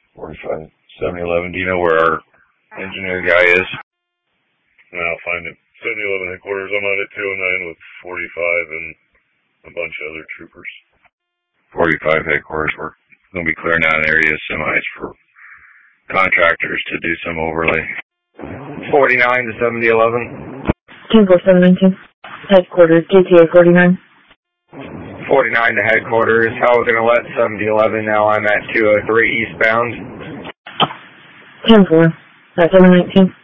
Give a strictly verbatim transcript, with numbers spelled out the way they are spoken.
forty-five, seventy eleven. Do you know where our engineer guy is? No, I'll find him. seventy eleven headquarters. I'm out at two oh nine with forty-five and a bunch of other troopers. forty-five headquarters. We're going to be clearing out an area of semis for contractors to do some overlay. forty-nine to seventy eleven. ten four seven nineteen. Headquarters, G T A forty-nine. forty-nine to headquarters. I was going to let seventy eleven. Now I'm at two oh three eastbound. ten four. seven nineteen.